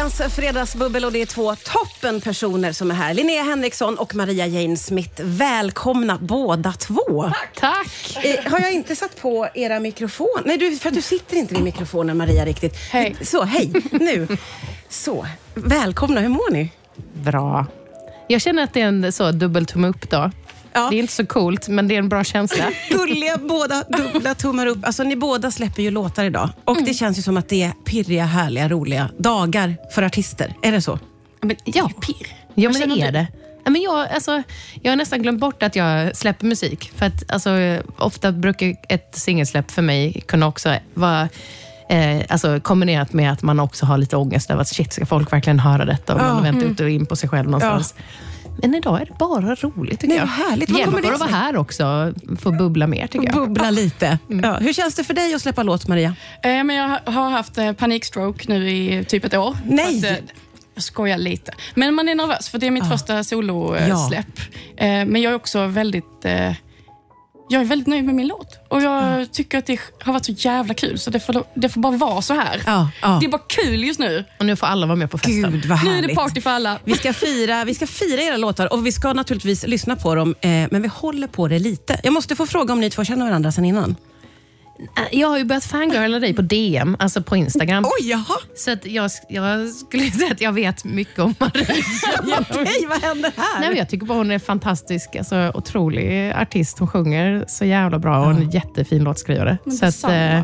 veckans fredagsbubbel och det är 2 toppenpersoner som är här. Linnea Henriksson och Maria Jane Smith. Välkomna båda 2. Tack. Har jag inte satt på era mikrofon? Nej, för att du sitter inte vid mikrofonen, Maria, riktigt. Hej. Så, hej. Nu. Så, välkomna. Hur mår ni? Bra. Jag känner att det är en så dubbeltumme upp då. Ja. Det är inte så coolt, men det är en bra känsla. Gulliga båda dubbla tummar upp. Alltså ni båda släpper ju låtar idag. Och det känns ju som att det är pirriga, härliga, roliga dagar för artister. Är det så? Men, ja, pirr. Ja, men det är det. Men jag har nästan glömt bort att jag släpper musik. För att ofta brukar ett singelsläpp för mig kunna också vara kombinerat med att man också har lite ångest över att shit, ska folk verkligen höra detta? Och man väntar ut och in på sig själv någonstans. Ja. Men idag är det bara roligt, tycker jag. Härligt. Hjälper att vara här också, få bubbla mer, tycker jag. Bubbla lite. Ja. Hur känns det för dig att släppa låt, Maria? Men jag har haft panikstroke nu i typ ett år. Nej! Jag skojar lite. Men man är nervös, för det är mitt första solosläpp. Men jag är också väldigt... Jag är väldigt nöjd med min låt. Och jag tycker att det har varit så jävla kul. Så det får bara vara så här. Det är bara kul just nu. Och nu får alla vara med på festen. Gud, vad härligt. Nu är det party för alla. Vi ska fira era låtar. Och vi ska naturligtvis lyssna på dem. Men vi håller på det lite. Jag måste få fråga om ni 2 känner varandra sedan innan. Jag har ju börjat fangirla dig på DM, alltså på Instagram. Oj, jaha. Så att jag skulle säga att jag vet mycket om Maria. Okej, vad händer här? Nej, men jag tycker bara hon är fantastisk, alltså otrolig artist. Hon sjunger så jävla bra och en jättefin låtskrivare. Så att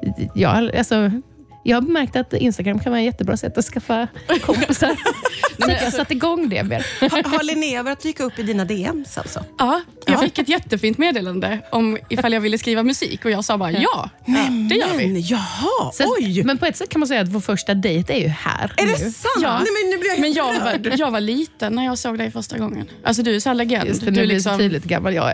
jag har märkt att Instagram kan vara ett jättebra sätt att skaffa kompisar. Så jag satt igång det mer. Har Linnea börjat dyka upp i dina DMs alltså? Ja, jag fick ett jättefint meddelande om ifall jag ville skriva musik. Och jag sa bara det gör vi. Jaha, oj! Men på ett sätt kan man säga att vår första dejt är ju här. Är nu. det sant? Ja. Nej, men jag var liten när jag såg dig första gången. Alltså du är så här legend. Just det, du är liksom så tydligt gammal jag är.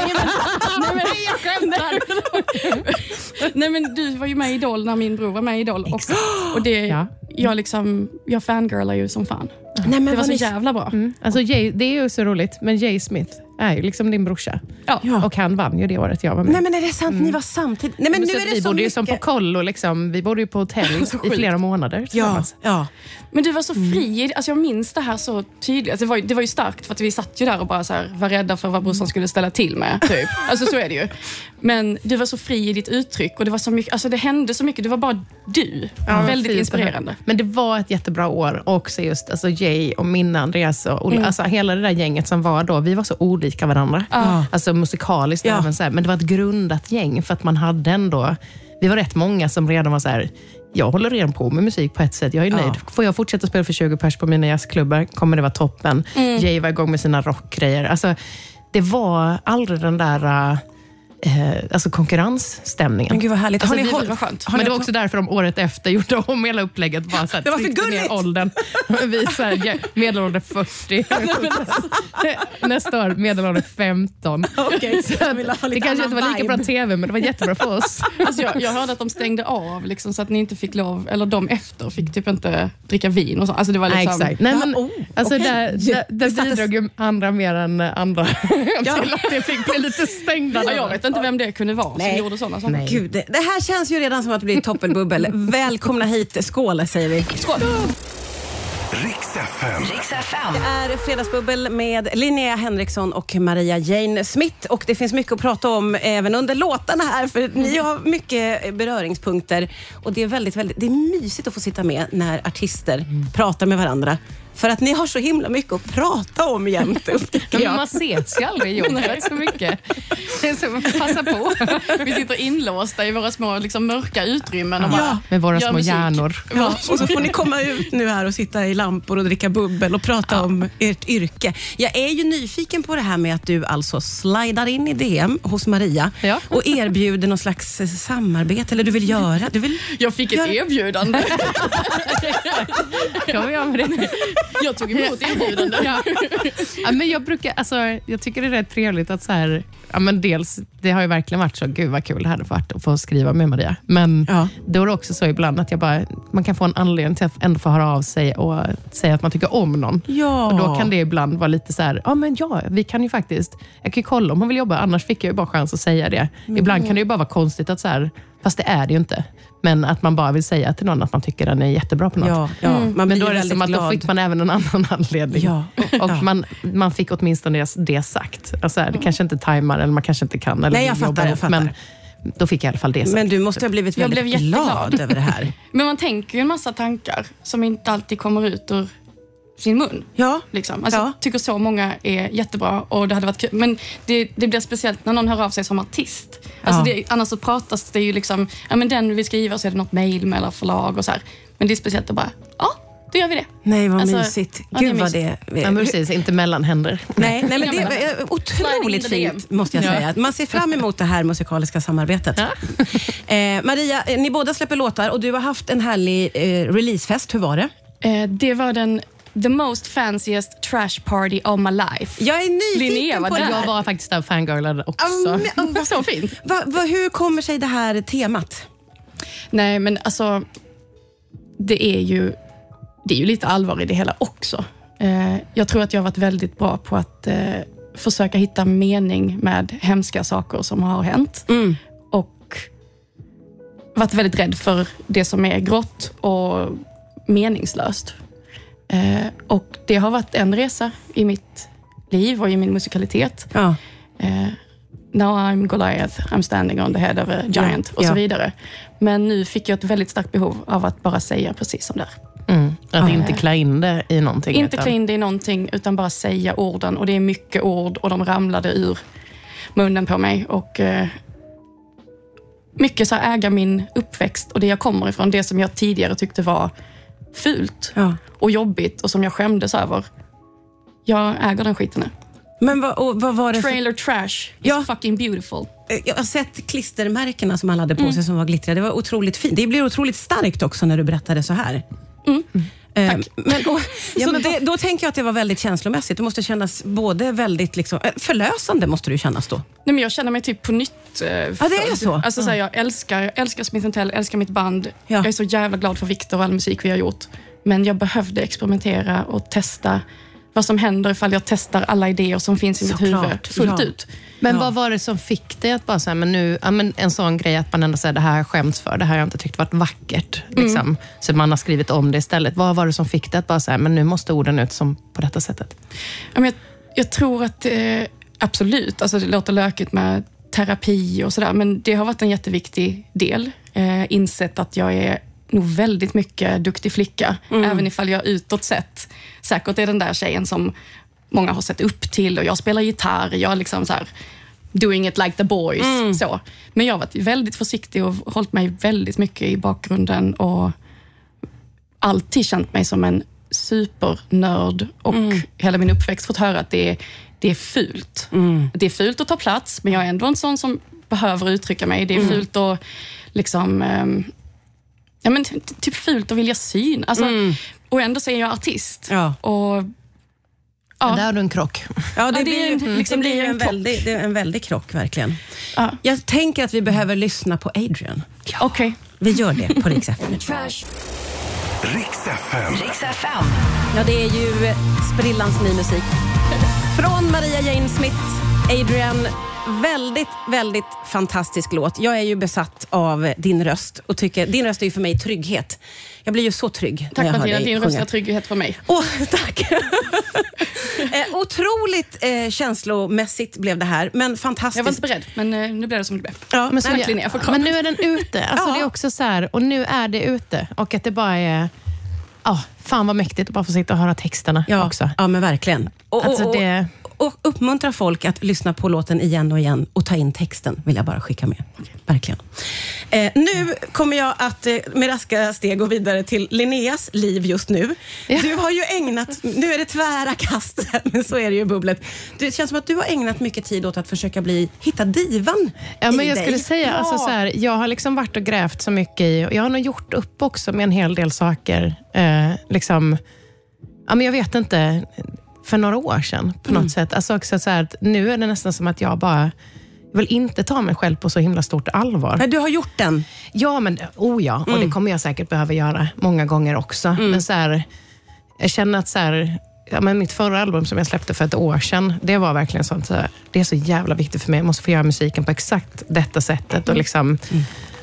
Nej, men du var ju med i Idol när min bror var med i Idol också. Och det, jag fangirlar ju som fan. Nej, men det var så jävla bra. Alltså det är ju så roligt, men Jay Smith är ju liksom din brorsa. Ja. Och han vann ju det året jag var med. Nej, men är det sant? Ni var samtidigt? Nej, men nu är det vi så bodde ju mycket... som på kollo liksom. Vi bodde ju på hotell i flera månader. Ja. Men du var så fri. Alltså jag minns det här så tydligt. Alltså det var ju starkt för att vi satt ju där och bara så här, var rädda för vad brorsan skulle ställa till med. Typ. Alltså så är det ju. Men du var så fri i ditt uttryck och det var så mycket, alltså det hände så mycket. Det var bara du. Väldigt inspirerande. Men det var ett jättebra år också just alltså Jay och Minna, Andreas och Ola, alltså hela det där gänget som var då. Vi var så olika varandra. Alltså musikaliskt även så här, men det var ett grundat gäng för att man hade ändå, vi var rätt många som redan var så här, jag håller redan på med musik på ett sätt, jag är nöjd. Får jag fortsätta spela för 20 pers på mina jazzklubbar kommer det vara toppen. Jay var igång med sina rockgrejer. Alltså det var aldrig den där konkurrensstämningen. Men gud vad härligt. Alltså, det var skönt. Men det var också därför de året efter gjorde om hela upplägget. Bara så här, det var för gulligt. Åldern. Vi så här, medelålder 40. Nästa år medelålder 15. Okay, så det kanske inte var lika bra tv, men det var jättebra för oss. Alltså jag hörde att de stängde av liksom, så att ni inte fick lov, eller de efter fick typ inte dricka vin och så. Alltså det var liksom... Exakt. Nej, men, alltså där bidrog ju andra mer än andra till att det fick bli lite stängda. Jag vet inte vem det kunde vara som gjorde sådana saker. Gud, det här känns ju redan som att det blir toppelbubbel. Välkomna hit. Skål, säger vi. Skål! Riks FM. Det är fredagsbubbel med Linnea Henriksson och Maria Jane Smith. Och det finns mycket att prata om även under låtarna här. För ni har mycket beröringspunkter. Och det är det är mysigt att få sitta med när artister pratar med varandra. För att ni har så himla mycket att prata om jämt. Men man ses ju aldrig jobbet så mycket. Så passa på. Vi sitter inlåsta i våra små liksom, mörka utrymmen och bara med våra små musik. hjärnor. Ja, och så får ni komma ut nu här och sitta i lampor och dricka bubbel och prata om ert yrke. Jag är ju nyfiken på det här med att du alltså slidar in i DM hos Maria och erbjuder någon slags samarbete, eller du vill göra. Jag fick ett erbjudande. Kan vi göra med det? Jag tog emot erbjudande. Men jag tycker det är rätt trevligt att så här, men dels, det har ju verkligen varit så, gud vad kul det hade varit att få skriva med Maria. Men då är det också så ibland att man kan få en anledning till att ändå få höra av sig och säga att man tycker om någon. Ja. Och då kan det ibland vara lite så här, vi kan ju faktiskt, jag kan ju kolla om hon vill jobba, annars fick jag ju bara chans att säga det. Ibland kan det ju bara vara konstigt att så här, Fast det är det ju inte. Men att man bara vill säga till någon att man tycker den är jättebra på något. Man men då är det väldigt som att glad. då fick man även en annan anledning. Ja. Och man fick åtminstone det sagt. Alltså, det kanske inte tajmar eller man kanske inte kan. Eller Nej, jag fattar. Men då fick jag i alla fall det sagt. Men du måste ha blivit väldigt glad över det här. Men man tänker ju en massa tankar som inte alltid kommer ut ur sin mun. Ja. Liksom. Alltså, jag tycker så många är jättebra och det hade varit kul. Men det blir speciellt när någon hör av sig som artist. Alltså annars så pratas det ju liksom, men den vi skriver så är det något mejl med eller förlag och så här. Men det är speciellt att bara, då gör vi det. Nej, vad mysigt. Gud vad det är. Ja, precis, inte mellanhänder. Nej, men det är otroligt fint, måste jag säga. Man ser fram emot det här musikaliska samarbetet. Maria, ni båda släpper låtar och du har haft en härlig releasefest. Hur var det? Det var the most fanciest trash party of my life. Jag är nyfiken på det här. Jag var faktiskt där fangirlade också. Så fint. Hur kommer sig det här temat? Nej, men alltså det är ju lite allvar i det hela också. Jag tror att jag har varit väldigt bra på att försöka hitta mening med hemska saker som har hänt. Och varit väldigt rädd för det som är grått och meningslöst. Och det har varit en resa i mitt liv och i min musikalitet. Now I'm Goliath, I'm standing on the head of a giant och så vidare. Men nu fick jag ett väldigt starkt behov av att bara säga precis som det är. Att inte klä in det i någonting. Inte klä in det i någonting utan bara säga orden. Och det är mycket ord och de ramlade ur munnen på mig. Och mycket så här äga min uppväxt och det jag kommer ifrån. Det som jag tidigare tyckte var fult och jobbigt och som jag skämdes över. Jag äger den skiten nu. Men vad var det? Trailer trash is fucking beautiful. Jag har sett klistermärkena som han hade på sig som var glittriga. Det var otroligt fint. Det blir otroligt starkt också när du berättade så här. Tack. Då tänker jag att det var väldigt känslomässigt. Det måste kännas både väldigt liksom, förlösande måste det kännas då. Nej, men jag känner mig typ på nytt. Det är så? Alltså, så här, jag älskar Smith & Tell, älskar mitt band. Jag är så jävla glad för Victor och all musik vi har gjort. Men jag behövde experimentera och testa vad som händer ifall jag testar alla idéer som finns i mitt huvud fullt ut. Men vad var det som fick dig att bara säga, men nu, en sån grej att man ändå säger det här skäms för, det här har jag inte tyckt varit vackert. Liksom. Så man har skrivit om det istället. Vad var det som fick dig att bara säga, men nu måste orden ut som på detta sättet? Jag tror att absolut, alltså det låter lökigt med terapi och sådär, men det har varit en jätteviktig del. Insett att jag är nog väldigt mycket duktig flicka, även ifall jag utåt sett säkert är den där tjejen som många har sett upp till och jag spelar gitarr, jag är liksom så här doing it like the boys så. Men jag har varit väldigt försiktig och hållit mig väldigt mycket i bakgrunden och alltid känt mig som en supernörd och hela min uppväxt fått höra att det är fult. Det är fult att ta plats, men jag är ändå en sån som behöver uttrycka mig. Det är fult att liksom typ fult att vilja syn. Alltså, och ändå så är jag artist. Och där har du en krock. Ja, det blir en väldig krock, verkligen. Jag tänker att vi behöver lyssna på Adrian. Okej. Vi gör det på Rix FM. Rix FM. Ja, det är ju sprillans ny musik. Från Maria Jane Smith, Adrian. Väldigt, väldigt fantastisk låt. Jag är ju besatt av din röst och tycker, din röst är ju för mig trygghet. Jag blir ju så trygg. Tack Martina, din röst är sjunga. trygghet för mig. Tack. Otroligt känslomässigt blev det här, men fantastiskt. Jag var inte beredd, men nu blev det som det blev. Ja, men nu är den ute. Alltså det är också så här, och nu är det ute. Och att det bara är... fan vad mäktigt att bara få sitta och höra texterna också. Ja, men verkligen. Och uppmuntra folk att lyssna på låten igen och igen och ta in texten, vill jag bara skicka med. Verkligen. Nu kommer jag att med raska steg gå vidare till Linneas liv just nu. Du har ju ägnat, nu är det tvära kast, men så är det ju bubblet. Det känns som att du har ägnat mycket tid åt att försöka hitta divan men jag skulle säga, alltså så här, jag har liksom varit och grävt så mycket i, och jag har nog gjort upp också med en hel del saker. Men jag vet inte, för några år sedan på något sätt. Alltså också så här, att nu är det nästan som att jag vill inte ta mig själv på så himla stort allvar. Men du har gjort den? Ja, men och det kommer jag säkert behöva göra många gånger också. Men så här, jag känner att så här, men mitt förra album som jag släppte för ett år sedan, det var verkligen sånt så här, det är så jävla viktigt för mig. Jag måste få göra musiken på exakt detta sättet och liksom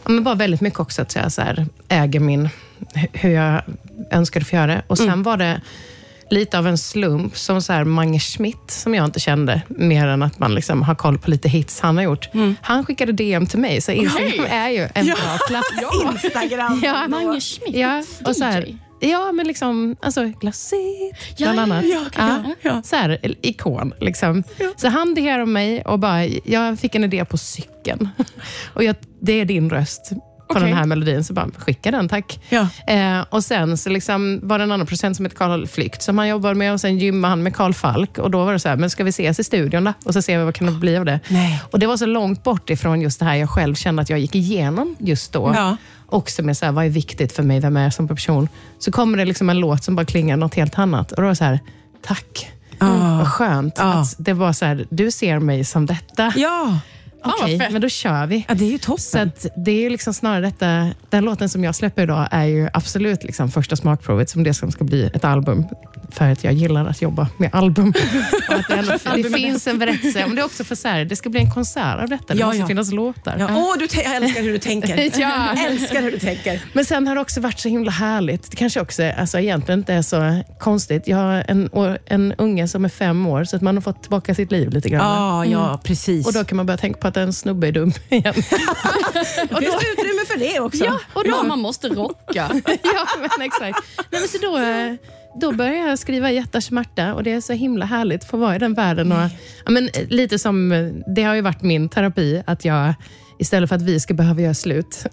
men bara väldigt mycket också att jag så här, äger hur jag önskade få göra det. Och sen var det lite av en slump som så här Mange Schmidt som jag inte kände mer än att man liksom har koll på lite hits han har gjort. Han skickade DM till mig, så Instagram är ju en bra plats. Instagram. Ja, Mange Schmidt. Ja, och så här, ja, men liksom alltså glassigt bland annat. Ja. Så här, ikon liksom. Så han DM:ade mig och bara, jag fick en idé på cykeln. Och det är din röst på den här melodin, så bara skicka den, tack. Ja. Och sen så liksom var det en annan producent som heter Karl Flykt som han jobbar med, och sen gymmade han med Karl Falk, och då var det så här, men ska vi ses i studion då? Och så ser vi vad kan det bli av det. Nej. Och det var så långt bort ifrån just det här jag själv kände att jag gick igenom just då. Ja. Också med så här, vad är viktigt för mig, vem är jag som person? Så kommer det liksom en låt som bara klingar något helt annat, och då var det så här, tack. Vad skönt att det var så här, du ser mig som detta. Ja. Okej, men då kör vi. Ja, det är ju toppen. Så att det är ju liksom snarare detta, den låten som jag släpper idag är ju absolut liksom första smakprovet som det som ska bli ett album. För att jag gillar att jobba med album. Och att det finns en berättelse. Men det är också för så här, det ska bli en konsert av detta. Det måste finnas låtar. Ja. Jag älskar hur du tänker. Jag älskar hur du tänker. Men sen har det också varit så himla härligt. Det kanske också alltså, egentligen inte är så konstigt. Jag har en unge som är 5 år, så att man har fått tillbaka sitt liv lite grann. Ja, precis. Och då kan man börja tänka på att en snubbe är dum igen. Och då finns det utrymme för det också. Ja, och då man måste rocka. ja, men exakt. Nej, men så då börjar jag skriva Hjärta smärta, och det är så himla härligt att få vara i den världen. Och, ja, men, lite som, det har ju varit min terapi, att jag istället för att vi ska behöva göra slut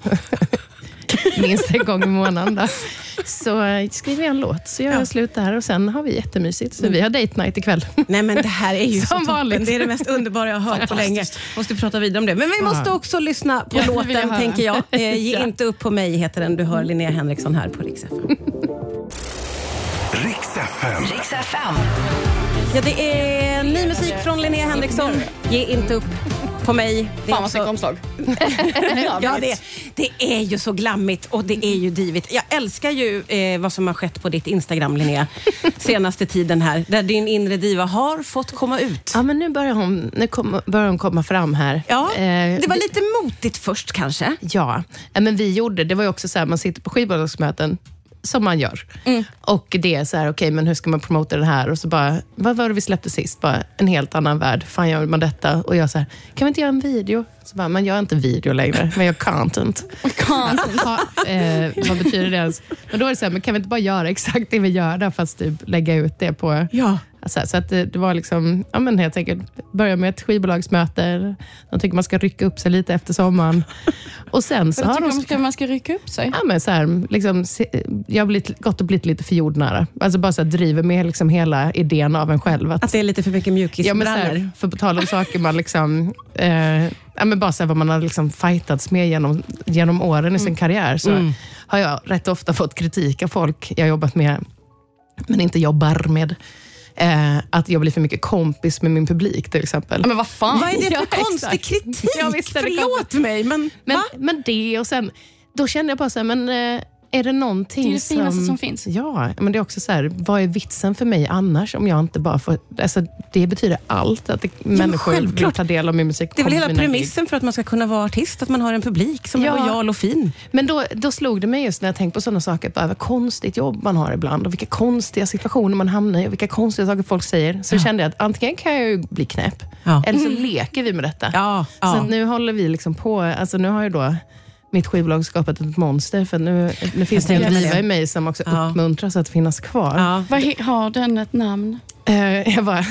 minst en gång i månaden då, så skriver jag en låt, så gör jag slut där, och sen har vi jättemysigt, så vi har date night ikväll. Nej, men det här är ju som så vanligt. Det är det mest underbara jag har hört på länge. Måste prata vidare om det. Men vi måste också lyssna på låten, tänker jag. Ge inte upp på mig heter den. Du hör Linnea Henriksson här på Rix FM. Rix FM. Ja, det är ny musik från Linnea Henriksson. Ge inte upp på mig. Fan vad snyggt omslag. Ja, det är ju så glammigt och det är ju divigt. Jag älskar ju vad som har skett på ditt Instagram, Linnea, senaste tiden här, där din inre diva har fått komma ut. Ja, men nu börjar hon komma fram här. Ja, det var lite motigt först kanske. Ja, men det var ju också så här, man sitter på skivbolagsmöten som man gör. Och det är så här, okej, men hur ska man promota det här? Och så bara, vad var det vi släppte sist? Bara en helt annan värld. Fan, gör man detta? Och jag så här, kan vi inte göra en video? Så bara, man gör inte video längre, men jag content. Vad betyder det ens? Men då är det så här, men kan vi inte bara göra exakt det vi gör där, fast typ lägga ut det på... Ja. Alltså, så att det var liksom, ja men helt enkelt, börja med ett skivbolagsmöte. De tycker man ska rycka upp sig lite efter sommaren. Och sen så har de... man ska rycka upp sig? Ja, men så här, liksom, jag har gått och blivit lite för jordnära. Alltså bara så här, driver med liksom hela idén av en själv. Att det är lite för mycket mjukis. Ja, men så här, för på tal om saker man liksom... ja, men bara så här, vad man har liksom fightats med genom åren i sin karriär, så har jag rätt ofta fått kritik av folk jag jobbat med, men inte jobbar med. Att jag blir för mycket kompis med min publik till exempel. Men vad fan? Vad är det för konstig kritik? Förlåt mig, men det, och sen då kände jag bara så här, men är det någonting det är det finaste som finns. Ja, men det är också så här, vad är vitsen för mig annars om jag inte bara får, alltså det betyder allt att människor vill ta del av min musik. Det är väl hela premissen för att man ska kunna vara artist, att man har en publik som är lojal och fin. Men då slog det mig just när jag tänkte på sådana saker, att vad konstigt jobb man har ibland och vilka konstiga situationer man hamnar i och vilka konstiga saker folk säger. Så kände jag att antingen kan jag ju bli knäpp eller så leker vi med detta. Så att nu håller vi liksom på, alltså nu har jag då mitt skivbolag skapat ett monster, för nu finns det en liva i mig som också uppmuntras att finnas kvar. Har den ett namn? Jag bara...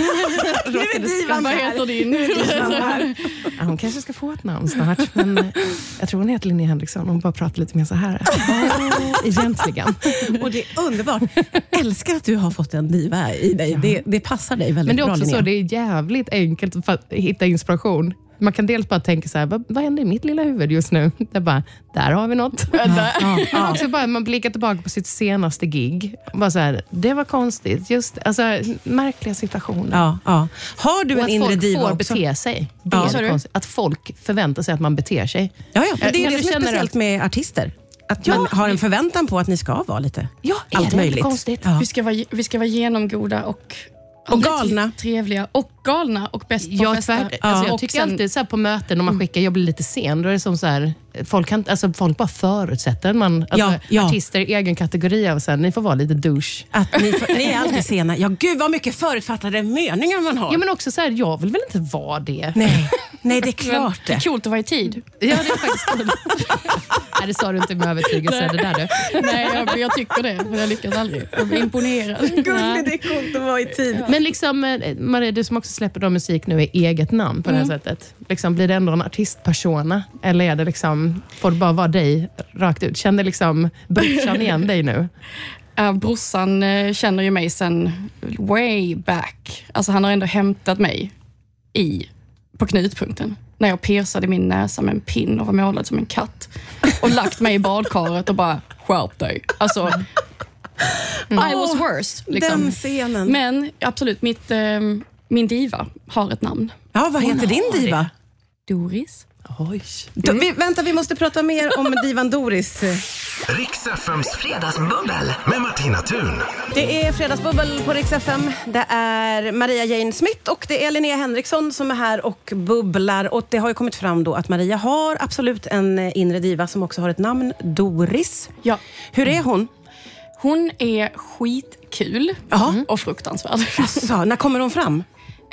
Vad heter din? Hon kanske ska få ett namn snart, men jag tror hon heter Linnea Henriksson. Hon bara pratar lite mer så här. Egentligen. Och det är underbart. Älskar att du har fått en diva i dig. Det passar dig väldigt bra, men det är också Linnea. så, det är jävligt enkelt att hitta inspiration. Man kan dels bara tänka så här, vad händer i mitt lilla huvud just nu? Det är bara, där har vi något. Också bara, man blickar tillbaka på sitt senaste gig. Bara så här, det var konstigt. Just, alltså, märkliga situationer. Har du en inre diva också? Att också? folk får bete sig. Det är så konstigt. Att folk förväntar sig att man beter sig. Det är det som är speciellt med artister. Att man har en förväntan på att ni ska vara lite allt möjligt. Konstigt. Vi ska vara genomgoda och Och galna. Trevliga och galna och bäst på fester. Jag tycker alltid så här på möten när man skickar, jag blir lite sen, då är det som så här, folk bara förutsätter man, artister i egen kategori av så här, ni får vara lite douche. Att ni är alltid sena. Ja, gud vad mycket förutfattade meningar man har. Ja, men också så här, jag vill väl inte vara det. Nej, det är klart det. Det är coolt att vara i tid. Ja, det är faktiskt coolt. Nej, det sa du inte med övertygelse, det där du. Nej, jag tycker det, för jag lyckas aldrig. Jag blir imponerad. Gullig, det är coolt att vara i tid. Men liksom, Maria, du som också släpper då musik nu i eget namn på det här sättet. Liksom, blir det ändå en artistpersona? Eller är det liksom, får det bara vara dig rakt ut? Känner liksom brorsan igen dig nu? Brorsan känner ju mig sen way back. Alltså han har ändå hämtat mig på knutpunkten. När jag piercade min näsa med en pin och var målad som en katt. Och lagt mig i badkaret och bara, skärp dig. Alltså, I was worst. Liksom. Den scenen. Men absolut, min diva har ett namn. Ja, vad heter din diva? Doris. Oj. Vi måste prata mer om divan Doris. Rix FMs fredagsbubbel med Martina Thun. Det är fredagsbubbel på Rix FM. Det är Maria Jane Smith och det är Linnea Henriksson som är här och bubblar. Och det har ju kommit fram då att Maria har absolut en inre diva som också har ett namn, Doris. Ja. Hur är hon? Hon är skitkul och fruktansvärd. Alltså, när kommer hon fram?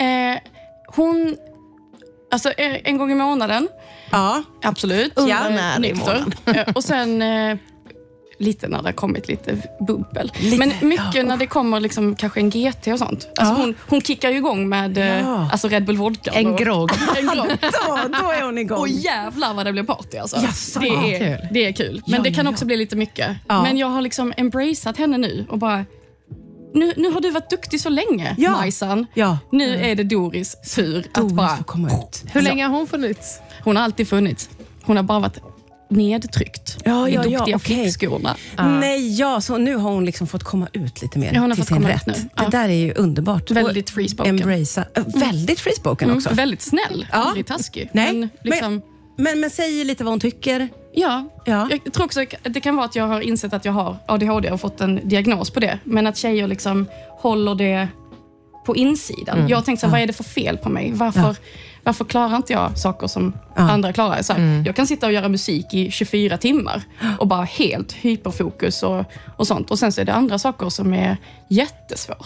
Hon... Alltså en gång i månaden. Ja. Absolut. Nykter. Och sen lite när det har kommit lite bubbel. Men mycket när det kommer liksom, kanske en GT och sånt. Alltså hon kickar ju igång med alltså Red Bull vodka. En grogg. Då är hon igång. Och jävlar vad det blir party alltså. Jaså. Det är kul. Men det kan också bli lite mycket. Men jag har liksom embraceat henne nu och bara... Nu har du varit duktig så länge, Majsan. Ja. Nu är det Doris tur att bara får komma ut. Hur länge har hon funnits? Hon har alltid funnits. Hon har bara varit nedtryckt i duktiga flickskolor. Så nu har hon liksom fått komma ut lite mer hon har till fått sin komma rätt. ut nu. Det där är ju underbart. Väldigt freespoken. Väldigt freespoken också. Väldigt snäll. Aldrig taskig. Nej. Men, men säg lite vad hon tycker. Ja. Jag tror också att det kan vara att jag har insett att jag har ADHD och fått en diagnos på det. Men att tjejer liksom håller det på insidan. Jag har tänkt så här, vad är det för fel på mig? Varför klarar inte jag saker som andra klarar? Så här, jag kan sitta och göra musik i 24 timmar och bara helt hyperfokus och sånt. Och sen så är det andra saker som är jättesvårt.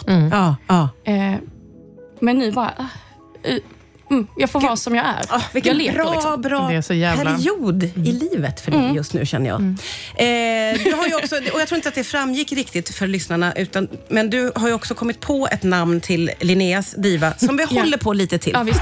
Men nu bara... jag får vara som jag är. Vilken jag leker, bra det är så jävla... period i livet för dig just nu, känner jag. Du har ju också, och jag tror inte att det framgick riktigt för lyssnarna, men du har ju också kommit på ett namn till Linneas diva som vi håller på lite till. Ja, visst.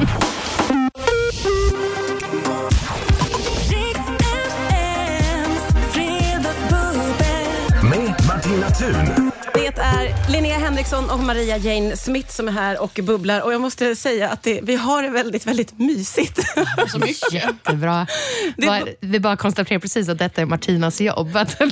Med Martina Thun. Det är Linnea Henriksson och Maria Jane Smith som är här och bubblar. Och jag måste säga att vi har det väldigt, väldigt mysigt. Så mycket. Jättebra. Vi bara konstaterar precis att detta är Martinas jobb.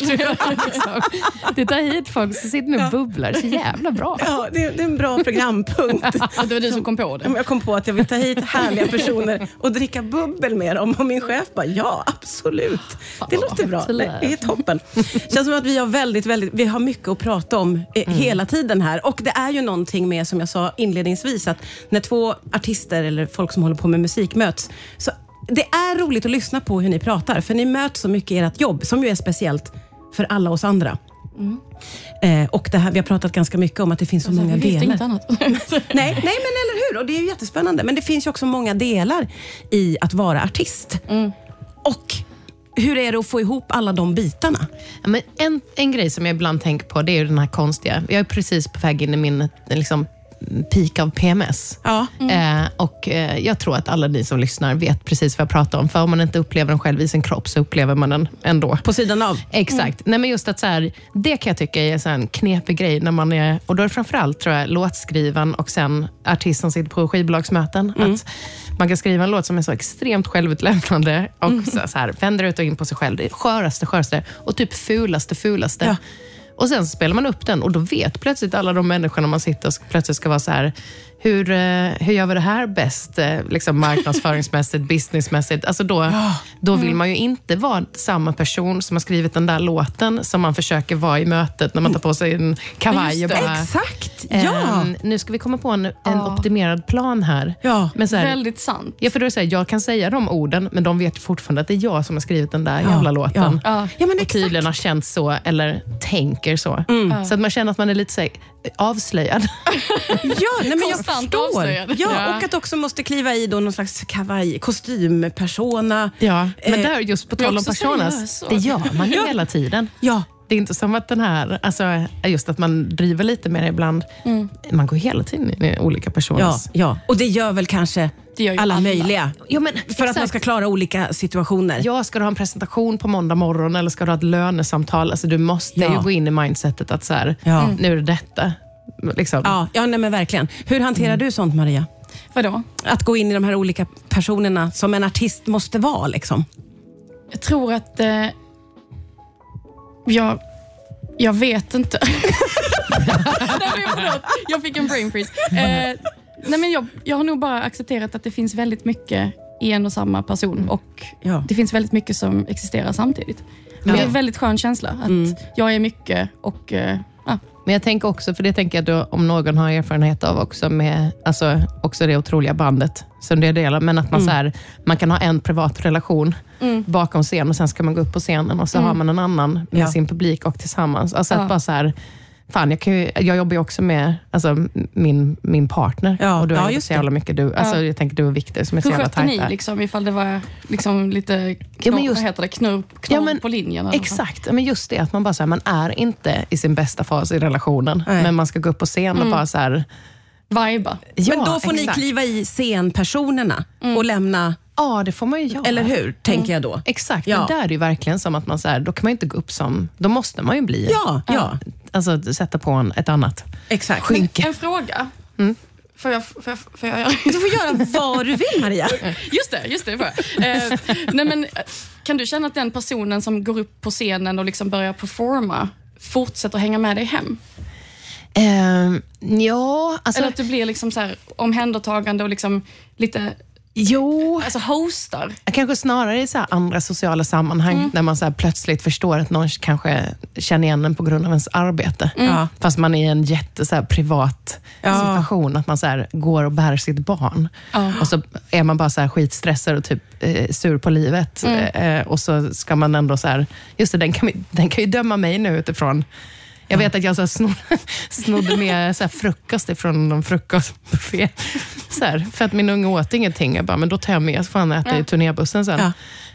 Du tar hit folk som sitter nu och bubblar. Så jävla bra. Ja, det är en bra programpunkt. Det var du som kom på det. Jag kom på att jag vill ta hit härliga personer och dricka bubbel med dem. Och min chef bara, ja, absolut. Det låter bra. Det är toppen. Känns som att vi har vi har mycket att prata om hela tiden här. Och det är ju någonting med, som jag sa inledningsvis, att när två artister eller folk som håller på med musik möts, så det är roligt att lyssna på hur ni pratar. För ni möts så mycket i ert jobb, som ju är speciellt för alla oss andra. Och det här, vi har pratat ganska mycket om att det finns så många delar. Inget annat. Nej, men eller hur? Och det är ju jättespännande. Men det finns ju också många delar i att vara artist. Och hur är det att få ihop alla de bitarna? Ja, men en grej som jag ibland tänker på, det är ju den här konstiga. Jag är precis på väg in i min peak av PMS. Ja. Och jag tror att alla ni som lyssnar vet precis vad jag pratar om. För om man inte upplever den själv i sin kropp så upplever man den ändå. På sidan av. Exakt. Nej, men just att så här, det kan jag tycka är så här en knepig grej när man är, och då är det framförallt tror jag låtskrivan och sen artisten sitter på skivbolagsmöten. Att man kan skriva en låt som är så extremt självutlämnande och så här, vänder ut och in på sig själv. Det är sköraste och typ fulaste. Ja. Och sen spelar man upp den och då vet plötsligt alla de människorna man sitter och plötsligt ska vara så här, hur gör vi det här bäst? Liksom marknadsföringsmässigt, businessmässigt. Alltså då vill man ju inte vara samma person som har skrivit den där låten som man försöker vara i mötet när man tar på sig en kavaj och bara... Exakt, ja. Nu ska vi komma på en optimerad plan här. Ja, men så här, väldigt sant. Ja, för då är det så här, jag kan säga de orden, men de vet fortfarande att det är jag som har skrivit den där jävla låten. Ja, men och tydligen har känt så, eller tänker så. Så att man känner att man är lite så här, avslöjad. Ja, men jag Konstant förstår. avslöjad. Ja, och att också måste kliva i då någon slags kavaj, kostympersona. Ja, men där just på tal om också personas, seriös, det gör man ju hela tiden. Ja. Det är inte som att den här, alltså just att man driver lite mer ibland. Man går hela tiden in i olika personas. Ja, och det gör väl kanske alla möjliga. Ja, men, för att man ska klara olika situationer. Ja, ska du ha en presentation på måndag morgon eller ska du ha ett lönesamtal? Alltså du måste ju gå in i mindsetet att så här, nu är det detta. Liksom. Ja, nej, men verkligen. Hur hanterar du sånt, Maria? Vadå? Att gå in i de här olika personerna som en artist måste vara, liksom. Jag tror att jag vet inte. Nej, förlåt. Jag fick en brain freeze. Nej, men jag har nog bara accepterat att det finns väldigt mycket i en och samma person och det finns väldigt mycket som existerar samtidigt. Men det är en väldigt skön känsla att jag är mycket och Men jag tänker också, för det tänker jag då, om någon har erfarenhet av också med, alltså också det otroliga bandet som det delar, men att man så här, man kan ha en privat relation bakom scen och sen ska man gå upp på scenen och så har man en annan med sin publik och tillsammans. Alltså att bara så här, fan, jag jobbar ju också med alltså, min partner och du har ju så jävla mycket alltså jag tänker du och Victor som är så jävla tajta. Hur skötte ni liksom, ifall det var liksom lite vad heter det, knorr på linjen? Eller exakt, men just det att man bara så här, man är inte i sin bästa fas i relationen, men man ska gå upp på scen och bara så här viba. Men då får ni kliva i scenpersonerna och lämna... Ja, det får man ju göra. Eller hur, tänker jag då. Exakt, men där är det ju verkligen som att man så här, då kan man ju inte gå upp som... Då måste man ju bli... Ja. Alltså sätta på ett annat skynke. En fråga. Får jag göra? Du får göra vad du vill, Maria. Just det. Nej, men, kan du känna att den personen som går upp på scenen och liksom börjar performa fortsätter hänga med dig hem? Ja, alltså... Eller att du blir liksom så här omhändertagande och liksom lite... Jo. Alltså hostar. Kanske snarare i så här andra sociala sammanhang när man så här plötsligt förstår att någon kanske känner igen en på grund av ens arbete. Fast man är i en jätte så här privat situation, att man så här går och bär sitt barn. Och så är man bara så här skitstressad och typ sur på livet. Och så ska man ändå så här, just det, den kan ju döma mig nu utifrån. Jag vet att jag så snodde med så här frukost ifrån någon frukostbuffé. Så här, för att min unge åt ingenting. Jag bara, men då tar jag med så får han äta i turnébussen sen.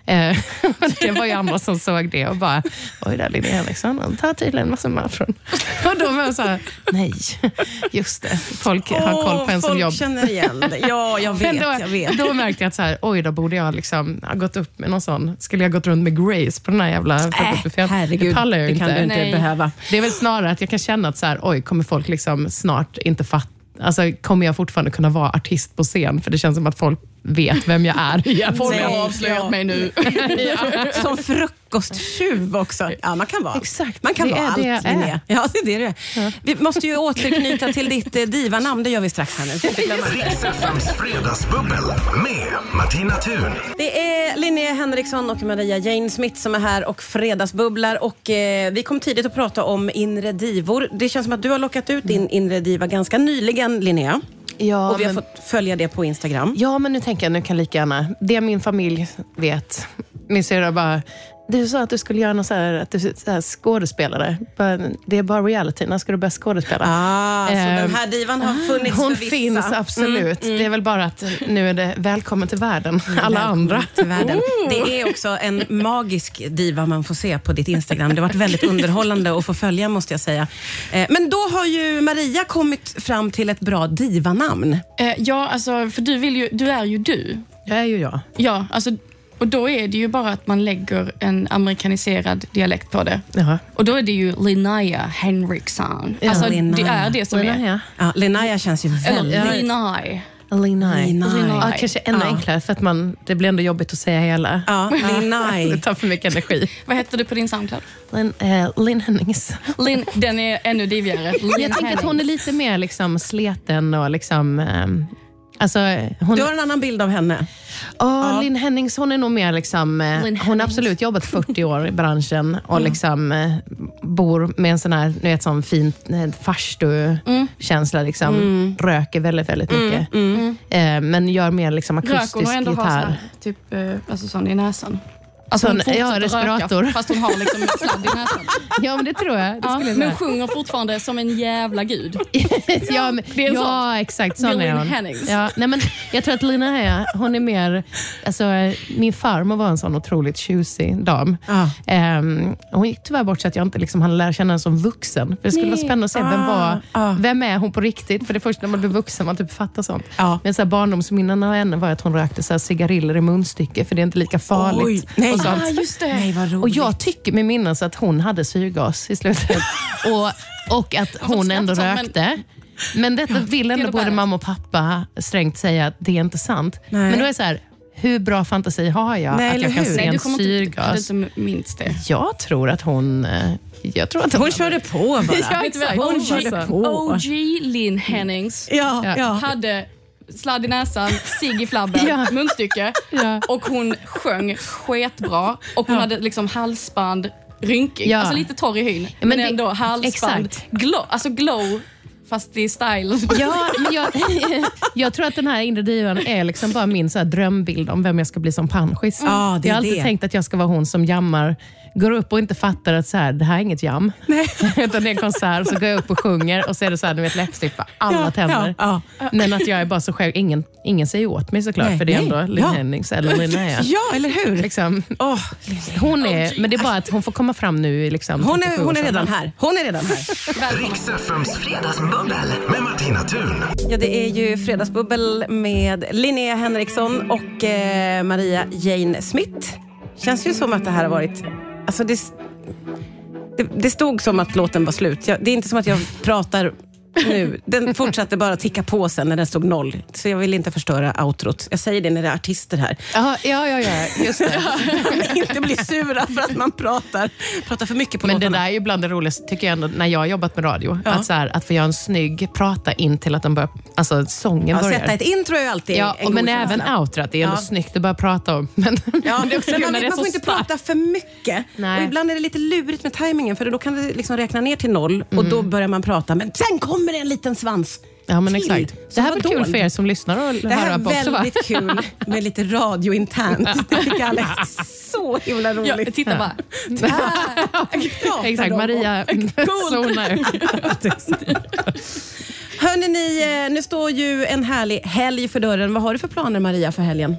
Det var ju andra som såg det och bara, oj där Linnea Henriksson, han tar tydligen massa mat från. Och då var jag så här, nej, just det. Folk har koll på en som jobb. Folk känner igen det. Ja, jag vet. Då märkte jag att så här, oj, då borde jag liksom ha gått upp med någon sån. Skulle jag gått runt med Grace på den här jävla frukostbuffén? Herregud, det kan du inte behöva. Det är väl snarare att jag kan känna att så här, oj, kommer folk liksom snart inte fatta. Alltså, kommer jag fortfarande kunna vara artist på scen? För det känns som att folk vet vem jag är. Folk har avslöjat mig nu. Som frukosttjuv också. Ja, man kan vara. Exakt. Man kan det vara allt. Det är. Ja, det är det. Ja. Vi måste ju återknyta till ditt divanamn. Det gör vi strax här nu. Rix FM:s fredagsbubbel med Martina Thun. Det är Linnea Henriksson och Maria Jane Smith som är här och fredagsbubblar. Och vi kom tidigt att prata om inre divor. Det känns som att du har lockat ut din inre diva ganska nyligen, Linnea. Ja, och vi har fått följa det på Instagram. Ja, men nu tänker jag, nu kan lika gärna. Det min familj vet. Min syrra bara, du sa att du skulle göra något så här, att du är så här skådespelare. Det är bara reality, när ska du börja skådespela? Så den här divan har funnits hon för vissa. Finns absolut. Det är väl bara att nu är det välkommen till världen. Alla andra. Till världen. Det är också en magisk diva man får se på ditt Instagram. Det har varit väldigt underhållande att få följa, måste jag säga. Men då har ju Maria kommit fram till ett bra divanamn. Ja, alltså, för du är ju du. Jag är ju jag. Ja, alltså, och då är det ju bara att man lägger en amerikaniserad dialekt på det. Jaha. Och då är det ju Linnea Henriksson. Ja, alltså, Linnea. det är det som är. Ja, Linnea känns ju väldigt... Eller Linnea. Linai. Linai. Ja, kanske ännu enklare för att det blir ändå jobbigt att säga hela. Ja, Linai. Det tar för mycket energi. Vad heter du på din Soundcloud? Lynn Hennings. Den är ännu divigare. Jag tänker att hon är lite mer liksom sleten och liksom... Du har en annan bild av henne. Lynn Hennings, hon är nog mer liksom... hon har absolut jobbat 40 år i branschen och liksom bor med en sån här, nu vet, sån fin farstu-känsla liksom. Röker väldigt, väldigt mycket. Men gör mer liksom akustisk gitarr. Röker hon ändå har typ, alltså sån i näsan? Alltså hon respirator. Röka, fast hon har liksom sladd i näsan. Ja, men det tror jag. Men sjunger fortfarande som en jävla gud. Exakt. Sån är hon. Hennings. Ja, nej, men jag tror att Lina här, hon är mer... Alltså, min farmor var en sån otroligt tjusig dam. Hon gick tyvärr bort så att jag inte liksom hann lära känna henne som vuxen. För det skulle vara spännande att se vem är hon på riktigt. För det är först när man blir vuxen man typ fattar sånt. Men så här, barndomsminnen av henne var att hon rökte så här cigariller i munstycke. För det är inte lika farligt. Oj, nej. Just det. Nej, vad roligt. Och jag tycker med minnas att hon hade syrgas i slutet. och att hon ändå rökte. Men detta vill ändå både mamma och pappa strängt säga att det är inte sant. Nej. Men då är det så här, hur bra fantasi har jag att jag kan se en syrgas? Du minns det. Jag tror att hon... Hon körde på bara. Ja, exakt. Hon körde på. OG Lynn Hennings hade sladd i näsan, cigg i flabben, munstycke. Och hon sjöng sketbra. Och hon hade liksom halsband rynkig. Alltså lite torr i hyn. Men ändå halsband. Glow. Fast i style. Ja, men jag tror att den här inre divan är liksom bara min så här drömbild om vem jag ska bli som panschis. Jag har alltid tänkt att jag ska vara hon som jammar, går upp och inte fattar att så här, det här är inget jam. Nej. Utan det är en konsert, så går jag upp och sjunger och så är det så här, du vet, läppstift för alla tänder. Men att jag är bara så själv, ingen säger åt mig såklart, för det är ändå Lynn Hennings eller Linnea. Ja, eller hur? Liksom, hon är, men det är bara att hon får komma fram nu i liksom, hon är redan här. Rix FMs fredagsbubbel med Martina Thun. Ja, det är ju fredagsbubbel med Linnea Henriksson och Maria Jane Smith. Känns ju som att det här har varit... Alltså det stod som att låten var slut. Det är inte som att jag pratar nu. Den fortsatte bara ticka på sen när den stod 0. Så jag vill inte förstöra outrot. Jag säger det när det är artister här. Ja, just det. Inte bli sura för att man pratar för mycket på men låtarna. Det där är ju bland det roligaste tycker jag ändå, när jag har jobbat med radio. Att, så här, att få göra en snygg prata in till att den börjar, alltså sången börjar. Sätta ett intro är ju alltid en god men känsla. Även outrat, det är ändå snyggt att börja prata om. Men, det är också man får inte prata för mycket. Nej. Och ibland är det lite lurigt med tajmingen, för då kan det liksom räkna ner till 0 och då börjar man prata, men sen kommer det en liten svans. Ja, men exakt. Det här var kul för er som lyssnar och det här höra på också, va? Väldigt kul med lite radiointernt. Det tycker Alex så himla roligt. Jag tittar bara. Exakt, Maria zonar ut. Hörrni, nu står ju en härlig helg för dörren. Vad har du för planer, Maria, för helgen?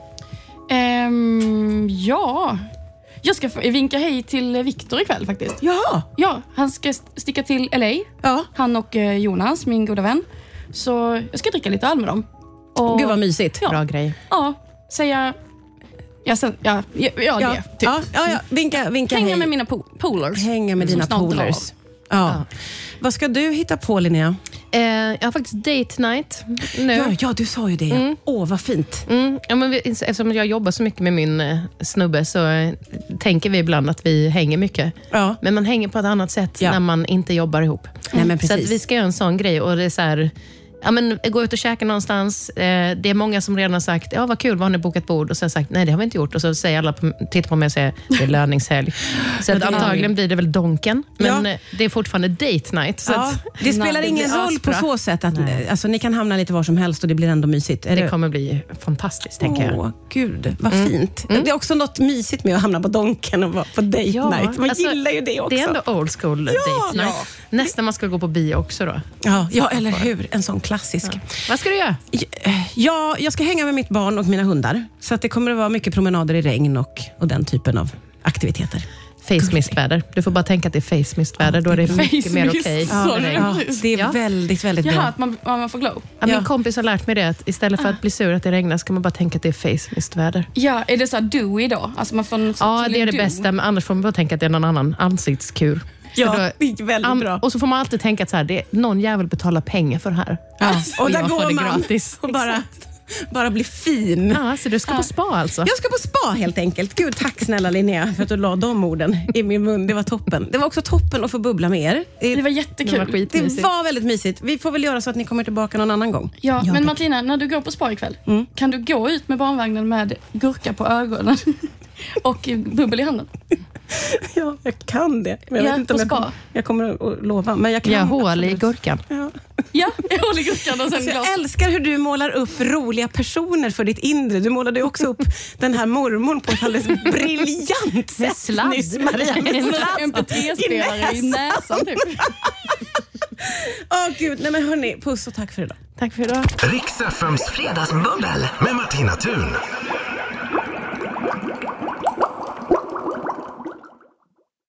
Jag ska vinka hej till Victor ikväll faktiskt. Ja, han ska sticka till LA. Ja. Han och Jonas, min goda vän. Så jag ska dricka lite öl med dem. Och, gud vad mysigt. Bra grej. Ja, säga... det. Typ. Vinka Hänga hej. med mina polars. Hänga med dina polars. Ja. Vad ska du hitta på, Linnea? Jag har faktiskt date night nu. Ja, du sa ju det. Vad fint. Ja, men eftersom jag jobbar så mycket med min snubbe så tänker vi ibland att vi hänger mycket. Ja. Men man hänger på ett annat sätt när man inte jobbar ihop. Nej, men precis. Så att vi ska göra en sån grej och det är så här... Ja, men gå ut och käka någonstans. Det är många som redan har sagt, vad kul, vad har ni bokat bord? Och så har jag sagt, nej det har vi inte gjort. Och så säger alla, tittar på mig och säger, det är löningshelg. Så att antagligen blir det väl Donken. Men det är fortfarande date night. Så att, det spelar ingen roll på så sätt att alltså, ni kan hamna lite var som helst och det blir ändå mysigt. Det kommer bli fantastiskt, tänker jag. Gud, vad fint. Det är också något mysigt med att hamna på Donken och vara på date night. Man gillar ju det också. Det är ändå old school date night. Nästan man ska gå på bio också då. Ja, eller hur? En sån klassisk. Vad ska du göra? Ja, jag ska hänga med mitt barn och mina hundar. Så att det kommer att vara mycket promenader i regn och den typen av aktiviteter. Face mist-väder. Du får bara tänka att det är face mist-väder. Då är det mycket mer okej. Det är väldigt, väldigt bra. Jaha, att man får glow. Min kompis har lärt mig det. Att istället för att bli sur att det regnar ska man bara tänka att det är face mist-väder. Ja, är det så här dewy då? Alltså man får det är det bästa. Men annars får man bara tänka att det är någon annan ansiktskur. Ja, det är väldigt bra. Och så får man alltid tänka att så här, det är någon jävel betalar pengar för det här. Och där jag går får det man gratis. och bara bara bli fin. Ja, så du ska på spa alltså? Jag ska på spa helt enkelt. Gud, tack snälla Linnea för att du la de orden i min mun. Det var toppen. Det var också toppen att få bubbla med er. Det var jättekul. Det var väldigt mysigt. Vi får väl göra så att ni kommer tillbaka någon annan gång. Ja, men Martina, när du går på spa ikväll, kan du gå ut med barnvagnen med gurka på ögonen och bubbel i handen? Ja, jag kan det. Men jag vet inte om jag kommer att lova. Men jag kan. Jag hål i gurkan. Ja, jag håller i gurkan och sen glas. Jag älskar hur du målar upp roliga personer för ditt inre. Du målade också upp den här mormon på ett alldeles briljant sätt. Sladd. Nyss, Maria. MP3-spelare i näsan typ. Gud. Nej men hörni, puss och tack för idag. Tack för idag. Riks FMs fredagsbubbel med Martina Thun.